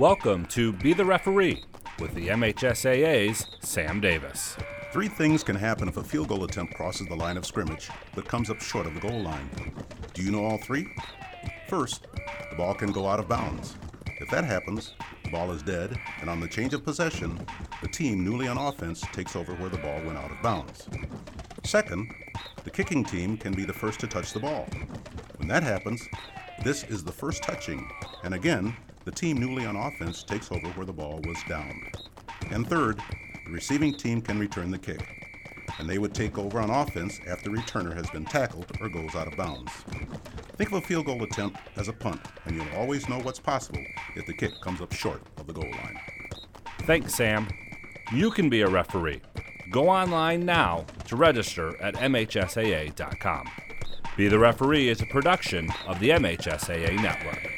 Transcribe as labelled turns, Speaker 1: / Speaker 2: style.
Speaker 1: Welcome to Be the Referee with the MHSAA's Sam Davis.
Speaker 2: 3 things can happen if a field goal attempt crosses the line of scrimmage but comes up short of the goal line. Do you know all 3? First, the ball can go out of bounds. If that happens, the ball is dead, and on the change of possession, the team newly on offense takes over where the ball went out of bounds. Second, the kicking team can be the first to touch the ball. When that happens, this is the first touching, and again, the team newly on offense takes over where the ball was down. And third, the receiving team can return the kick, and they would take over on offense after the returner has been tackled or goes out of bounds. Think of a field goal attempt as a punt, and you'll always know what's possible if the kick comes up short of the goal line.
Speaker 1: Thanks, Sam. You can be a referee. Go online now to register at MHSAA.com. Be the Referee is a production of the MHSAA Network.